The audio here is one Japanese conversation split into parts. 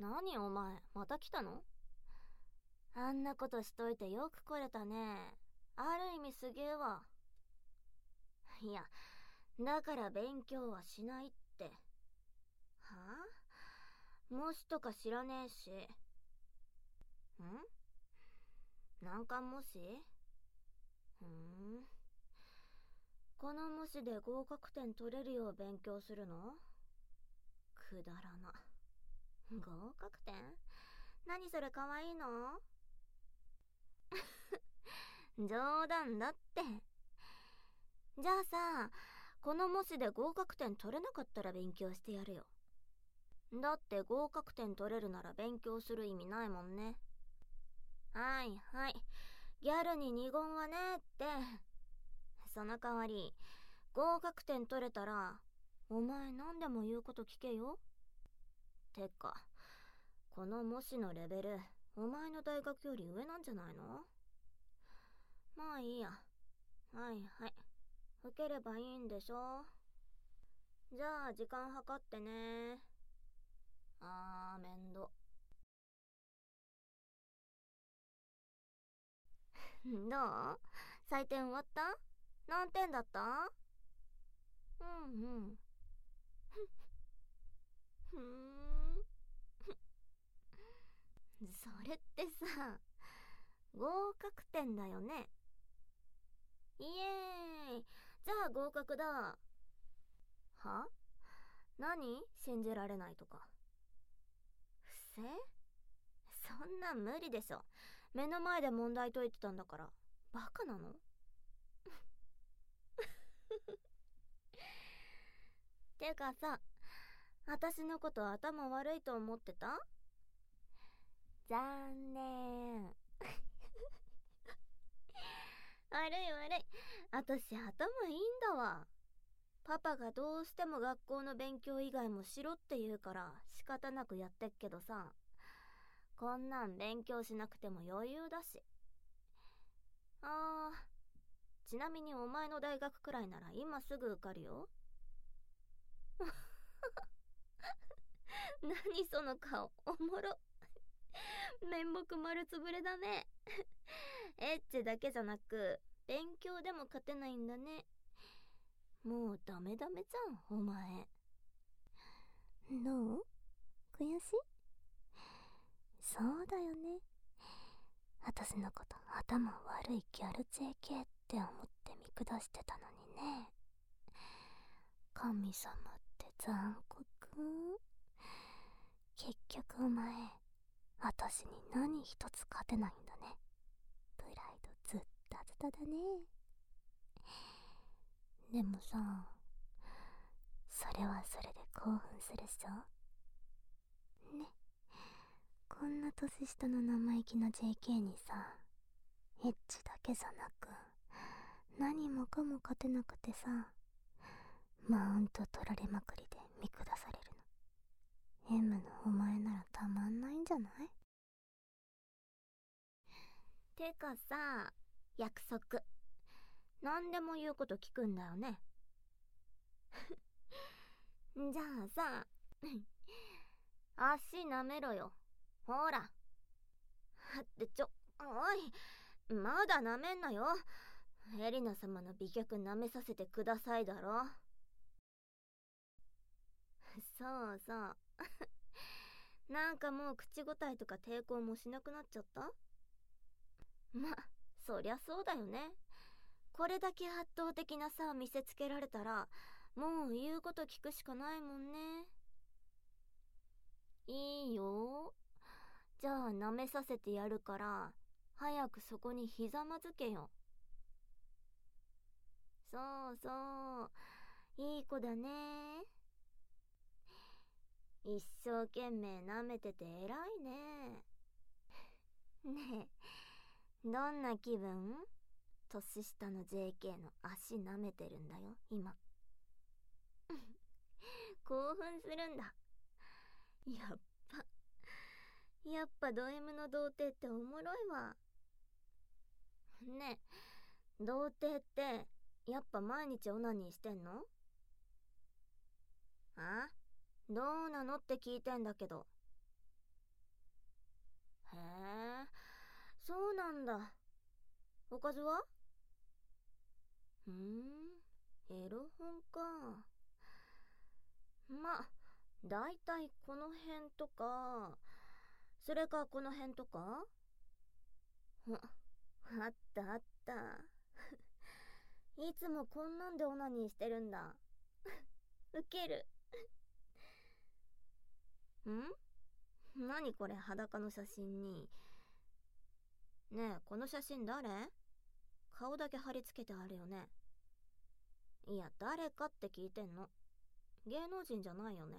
何お前、また来たの？あんなことしといてよく来れたね。ある意味すげえわ。いや、だから勉強はしないって。はあ？模試とか知らねえし。難関模試？この模試で合格点取れるよう勉強するの？くだらな。合格点？何それかわいいの？冗談だって。じゃあさ、この模試で合格点取れなかったら勉強してやるよ。だって合格点取れるなら勉強する意味ないもんね。はいはい。ギャルに二言はねえって。その代わり、合格点取れたら、お前何でも言うこと聞けよ。てか、この模試のレベル、お前の大学より上なんじゃないの？まあいいや。はいはい。受ければいいんでしょ。じゃあ時間計ってね。面倒。どう？採点終わった？何点だった？うんうん。ふーん。それってさ、合格点だよね。イエーイ。じゃあ合格だ。は？何？信じられないとか。不正？そんなん無理でしょ。目の前で問題解いてたんだから。バカなの？てかさ、私のこと頭悪いと思ってた？残念。悪い悪い。私頭いいんだわ。パパがどうしても学校の勉強以外もしろって言うから仕方なくやってっけどさ、こんなん勉強しなくても余裕だし。ちなみにお前の大学くらいなら今すぐ受かるよ。何その顔、おもろ。面目丸つぶれだね。エッチだけじゃなく勉強でも勝てないんだね。もうダメダメじゃんお前。どう？悔しい？そうだよね。私のこと頭悪いギャル JK って思って見下してたのにね。神様って残酷。結局お前、私に何一つ勝てないんだね。プライドずったずただね。でもさ、それはそれで興奮するっしょね。こんな年下の生意気な JK にさ、エッチだけじゃなく何もかも勝てなくてさ、マウント取られまくりで見下されるの M のお前ならたまんないんじゃない？てかさ、約束、何でも言うこと聞くんだよね。じゃあさ、足舐めろよ。ほら。っておい、まだ舐めんなよ。エリナ様の美脚舐めさせてくださいだろ。そうそう。なんかもう口答えとか抵抗もしなくなっちゃった？そりゃそうだよね。これだけ圧倒的な差を見せつけられたら、もう言うこと聞くしかないもんね。いいよ。じゃあ舐めさせてやるから、早くそこにひざまずけよ。そうそう。いい子だね。一生懸命舐めてて偉いね。ねえ、どんな気分？年下の JK の足舐めてるんだよ、今。興奮するんだ。やっぱ、やっぱド M の童貞っておもろいわ。ねえ、童貞って、やっぱ毎日オナニーしてんの？どうなのって聞いてんだけど。 そうなんだ。おかずは？エロ本か。ま、だいたいこの辺とか、それかこの辺とか。あったあった。いつもこんなんでオナニーしてるんだ。ウケる。何これ、裸の写真に。ねえ、この写真誰？顔だけ貼り付けてあるよね。いや、誰かって聞いてんの。芸能人じゃないよね。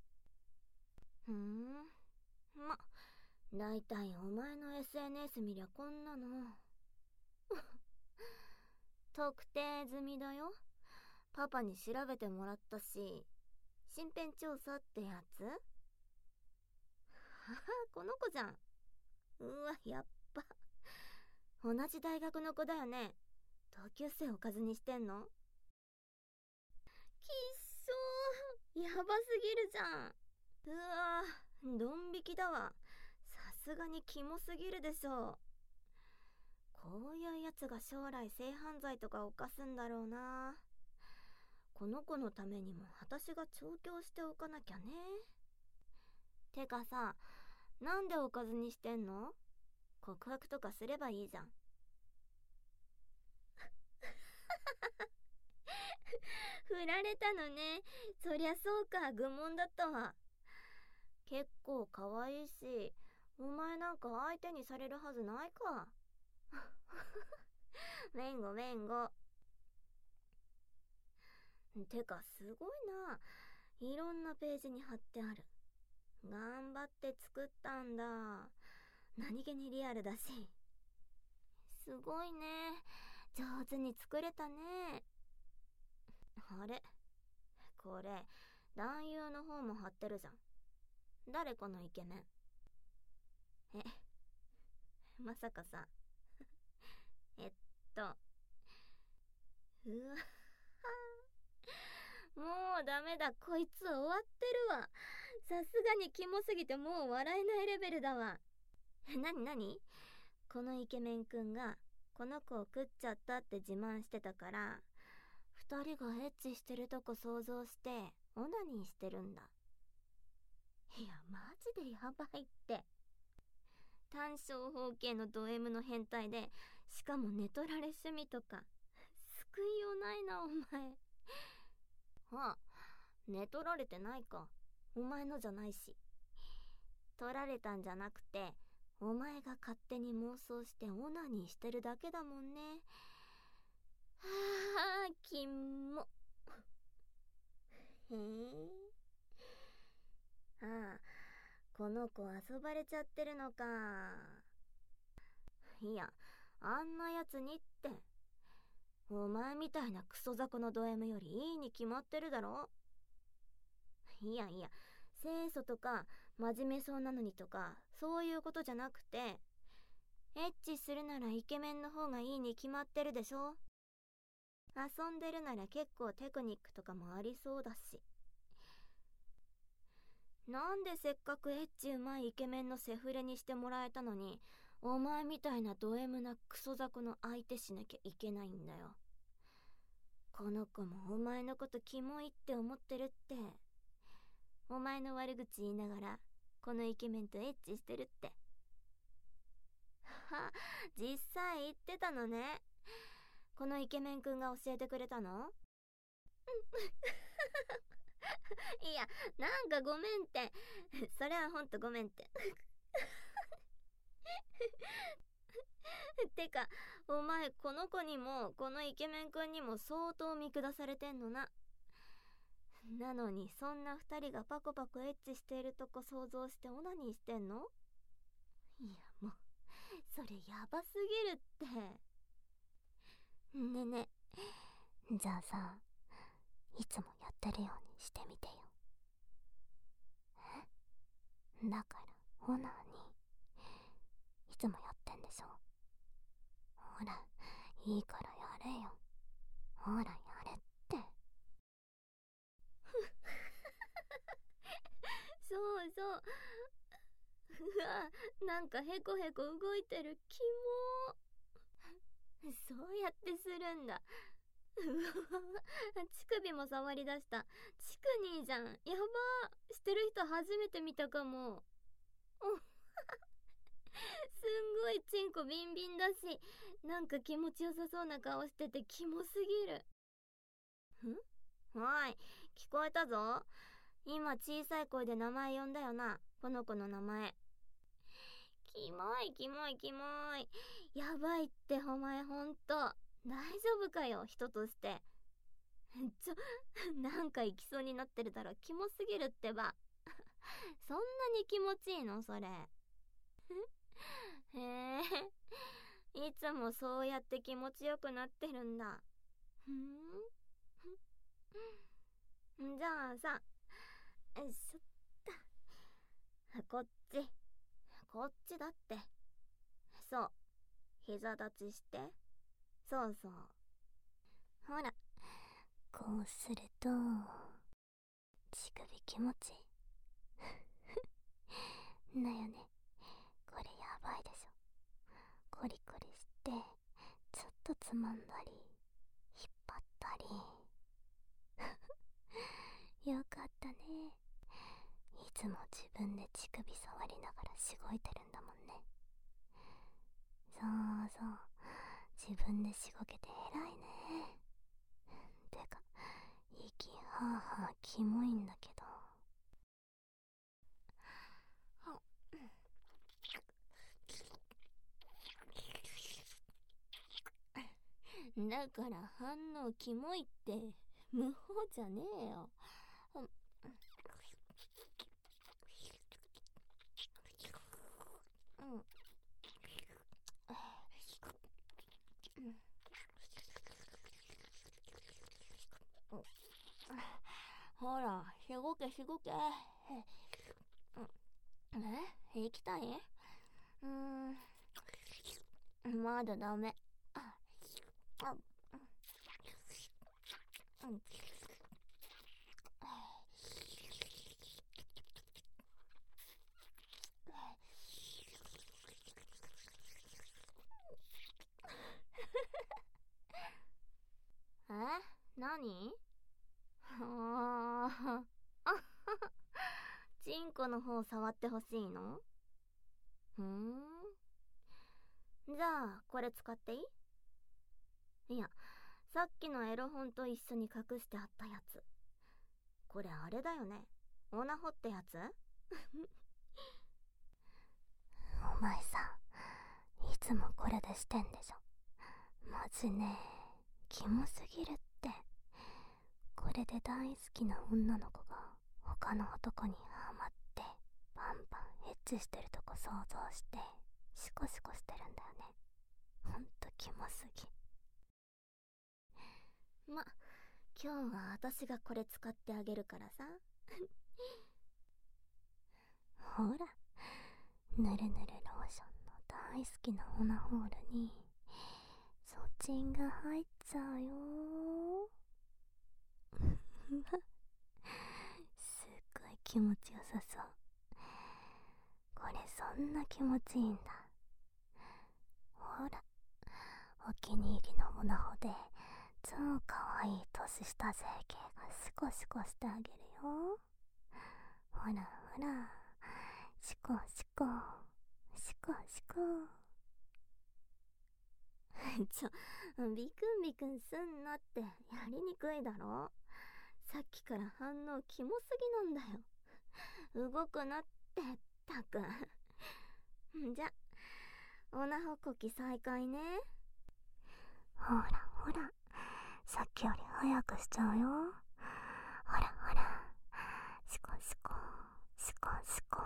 ま、だいたいお前の SNS 見りゃこんなの。特定済みだよ。パパに調べてもらったし。身辺調査ってやつ？はは、この子じゃん。うわ、やっぱ。同じ大学の子だよね。同級生おかずにしてんの？きっしょー、やばすぎるじゃん。うわー、ドン引きだわ。さすがにキモすぎるでしょう。こういうやつが将来性犯罪とか犯すんだろうな。この子のためにも私が調教しておかなきゃね。てかさ、なんでおかずにしてんの？告白とかすればいいじゃん。振られたのね。そりゃそうか、愚問だったわ。結構可愛いし、お前なんか相手にされるはずないか。めんごめんご。てかすごいな。いろんなページに貼ってある。頑張って作ったんだ。何気にリアルだし。すごいね。上手に作れたね。あれ、これ男優の方も貼ってるじゃん。誰このイケメン？まさかさ。うわもうダメだ、こいつ終わってるわ。さすがにキモすぎてもう笑えないレベルだわ。なにこのイケメンくんがこの子を食っちゃったって自慢してたから、二人がエッチしてるとこ想像してオナニーしてるんだ。いやマジでやばいって。単小方形のド M の変態で、しかも寝取られ趣味とか救いようないなお前。寝取られてないか。お前のじゃないし。取られたんじゃなくて、お前が勝手に妄想してオナニーしてるだけだもんね。はあ、キモ。へえ。この子遊ばれちゃってるのか。いや、あんなやつにって。お前みたいなクソ雑魚のド M よりいいに決まってるだろ。いや、清楚とか真面目そうなのにとかそういうことじゃなくて、エッチするならイケメンの方がいいに決まってるでしょ。遊んでるなら結構テクニックとかもありそうだし。なんでせっかくエッチうまいイケメンのセフレにしてもらえたのに、お前みたいなド M なクソ雑魚の相手しなきゃいけないんだよ。この子もお前のことキモいって思ってるって。お前の悪口言いながらこのイケメンとエッチしてるって。実際言ってたのね。このイケメンくんが教えてくれたの？いや、なんかごめんって。それはほんとごめんって。てか、お前この子にもこのイケメンくんにも相当見下されてんのな。なのにそんな二人がパコパコエッチしているとこ想像してオナニーしてんの？いやもう、それやばすぎるって。ね。じゃあさ、いつもやってるようにしてみてよ。だからオナニーいつもやってんでしょ。ほら、いいからやれよ。ほらやれって。そう。 わ、なんかヘコヘコ動いてる。キモー。そうやってするんだ。うわ、乳首も触り出した。チクニーじゃん。やばー。してる人初めて見たかも。すんごいチンコビンビンだし、なんか気持ちよさそうな顔しててキモすぎる。おい、聞こえたぞ。今小さい声で名前呼んだよな、この子の名前。キモいキモいキモい。やばいってお前ほんと。大丈夫かよ、人として。なんか行きそうになってるだろ。キモすぎるってば。そんなに気持ちいいのそれ。へえ、いつもそうやって気持ちよくなってるんだ。じゃあさ、よいしょっと。こっちだって。そう、膝立ちして。そうそう。ほら、こうすると乳首気持ちいいだよね。これやばいでしょ。コリコリしてちょっとつまんだり引っ張ったりよかったね。いつも自分で乳首触りながらしごいてるんだもんね。そうそう、自分でしごけて偉いね。てか息はあはあキモいんだけど。だから反応キモいって無法じゃねえよ。ほら、しごけしごけ。行きたい？まだダメ。何？チンコの方触ってほしいの？じゃあこれ使っていい？いや、さっきのエロ本と一緒に隠してあったやつ。これあれだよね、オナホってやつ？お前さ、いつもこれでしてんでしょ。マジね、キモすぎるって。これで大好きな女の子が他の男にハマってバンバンエッチしてるとこ想像してシコシコしてるんだよね。ほんとキモすぎ。ま、今日は私がこれ使ってあげるからさ。ほら、ぬるぬるローションの大好きなオナホールにソチンが入っちゃうよすっごい気持ちよさそう。これそんな気持ちいいんだ。ほら、お気に入りのオナホで超かわいい年下整形がシコシコしてあげるよ。ほらほら、シコシコシコシコビクンビクンすんなって。やりにくいだろ。さっきから反応キモすぎなんだよ。動くなってったく。じゃ、オナホこき再開ね。ほらほら、さっきより早くしちゃうよ。ほらほら、シコシコシコシコ。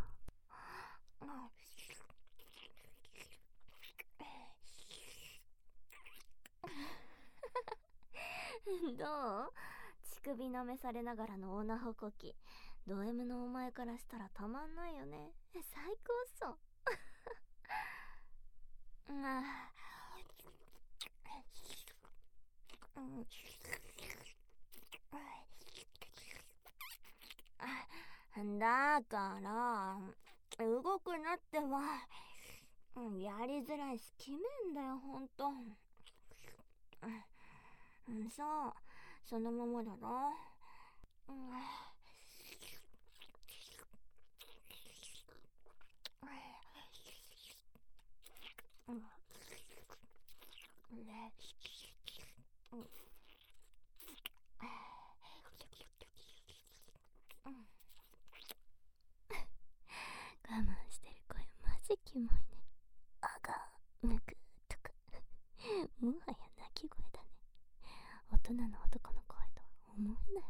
どう？乳首舐めされながらのオナホこき。ド M のお前からしたらたまんないよね。最高っそ。だから動くなってば。やりづらいし決めんだよ、ほんと。そう、そのままだな。我慢してる声マジキモいね。あがむくとかもはや泣き声だね。大人の男の声とは思えないわ。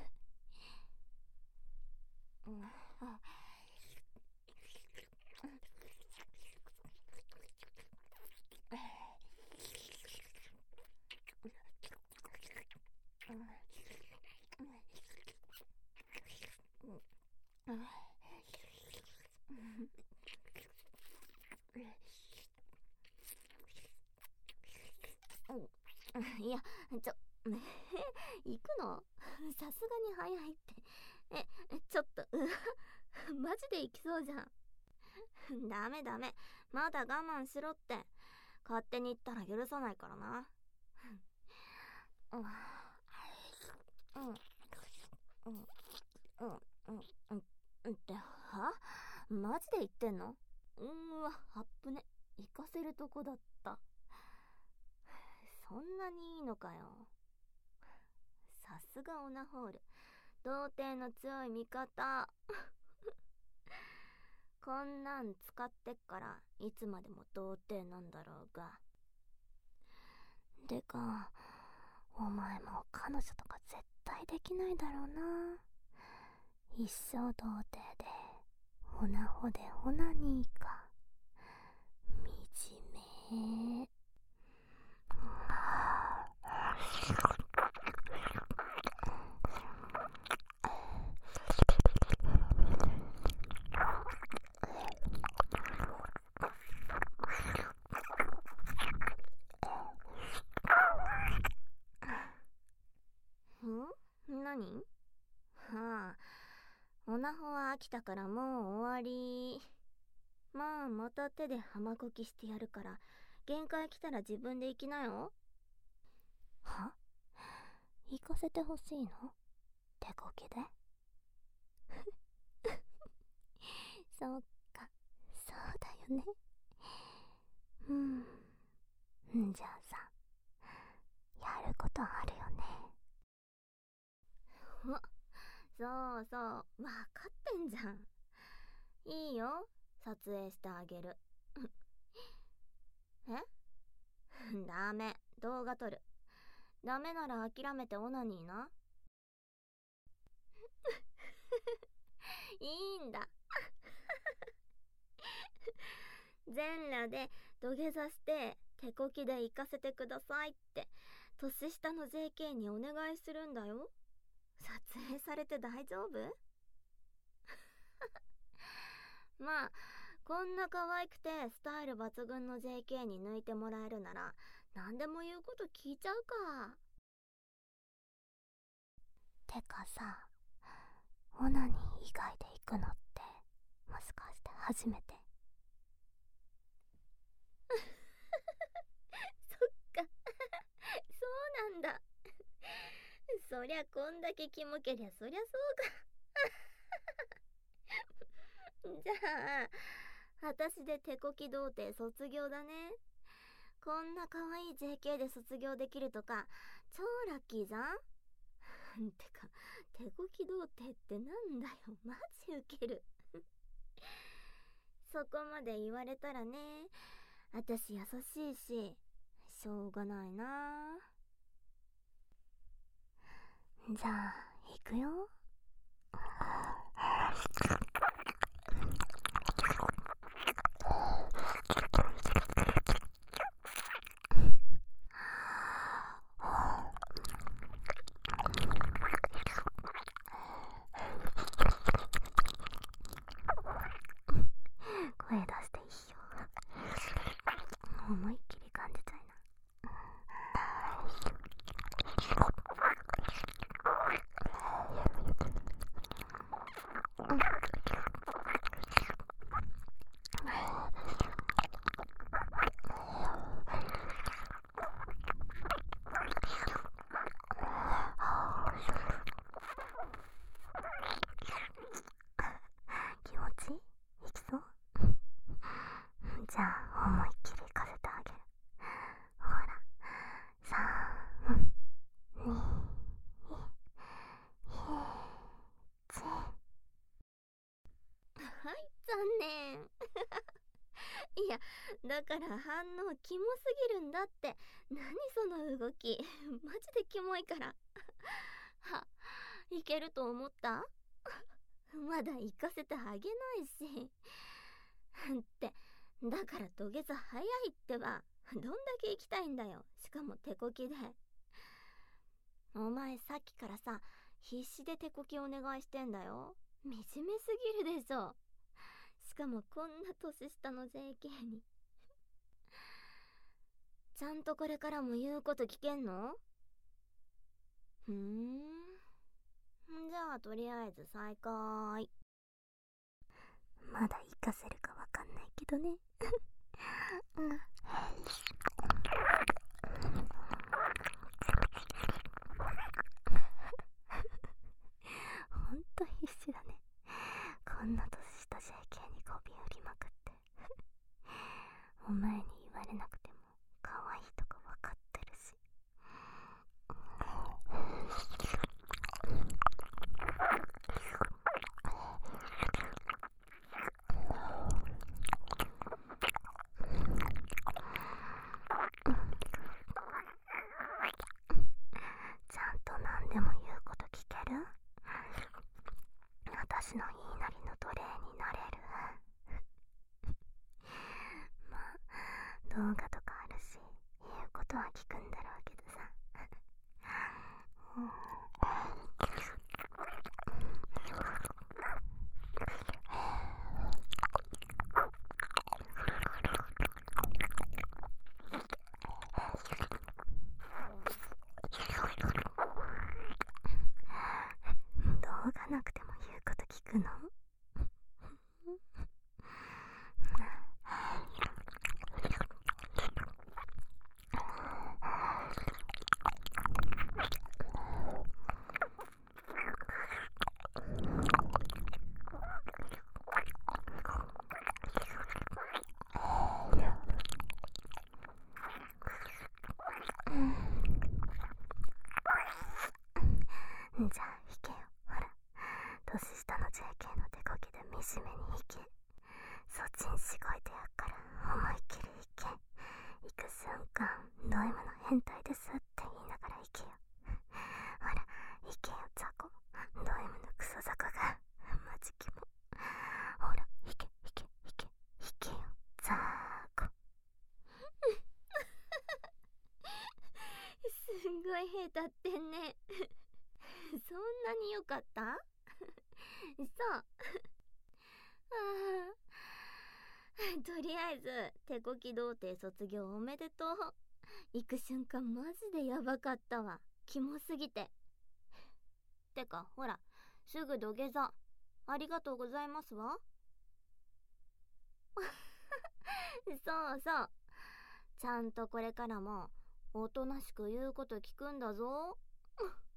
いや、行くのさすがに早いって。ちょっとマジで行きそうじゃん。ダメダメ、まだ我慢しろって。勝手に行ったら許さないからな。っては？マジで言ってんの？あっぶね、行かせるとこだった。そんなにいいのかよ。さすがオナホール、童貞の強い味方。こんなん使ってっからいつまでも童貞なんだろうが。てか、お前も彼女とか絶対できないだろうな。一生童貞でオナホでオナニーか。惨め。何？はあ、オナホは飽きたからもう終わり。まあ、また手で浜こきしてやるから、限界来たら自分で行きなよ。は？行かせてほしいの？手こきで？そうか、そうだよね。じゃあさ、やることあるよね。そうそう、わかってんじゃん。いいよ、撮影してあげる。ダメ、動画撮る。ダメなら諦めてオナニーな。いいんだ。全裸で土下座して手こきで行かせてくださいって年下の JK にお願いするんだよ。撮影されて大丈夫？まあ、こんな可愛くてスタイル抜群の JK に抜いてもらえるなら何でも言うこと聞いちゃうか。てかさ、オナニー以外で行くのってもしかして初めて？そっか。そうなんだ。そりゃこんだけキモけりゃそりゃそうか。じゃあ私で手こき童貞卒業だね。こんな可愛い JK で卒業できるとか超ラッキーじゃん。てか手こき童貞ってなんだよ、マジウケる。そこまで言われたらね、私優しいししょうがないな。じゃあ行くよ。声出していいよ。思いっきり感じちゃいな。 だから反応キモすぎるんだって。何その動き。マジでキモいから。いけると思った？まだ行かせてあげないし。って、だから土下座早いってば。どんだけ行きたいんだよ。しかも手こきで。お前さっきからさ、必死で手こきお願いしてんだよ。惨めすぎるでしょ。しかもこんな年下の JK に。ちゃんとこれからも言うこと聞けんの？じゃあとりあえず再開。まだ行かせるかわかんないけどね。ほんと必死だね。こんな年下 JK に媚び売りまくって。お前に言われなくても可愛いとかわかってるし。ちゃんと何でも言うこと聞ける？私の言いなりの奴隷になれる？まあ動画とかあるし言うことは聞くんだろうけどさ。動画なくても言うこと聞くの？じゃあ引けよ。ほら、年下の JK の手こきで惨めに引け。そっちにしごいてやっから思いっきり引け。行く瞬間ド M の変態ですって言いながら行けよ。ほら行けよザコ。ド M のクソザコがマジキモ。ほら引け引け引け引けよザコ。すんごい屁立ってんね。そんなに良かった？そう。とりあえず手こき童貞卒業おめでとう。行く瞬間マジでヤバかったわ。キモすぎて。てかほら、すぐ土下座。ありがとうございますわ。そうそう。ちゃんとこれからもおとなしく言うこと聞くんだぞ。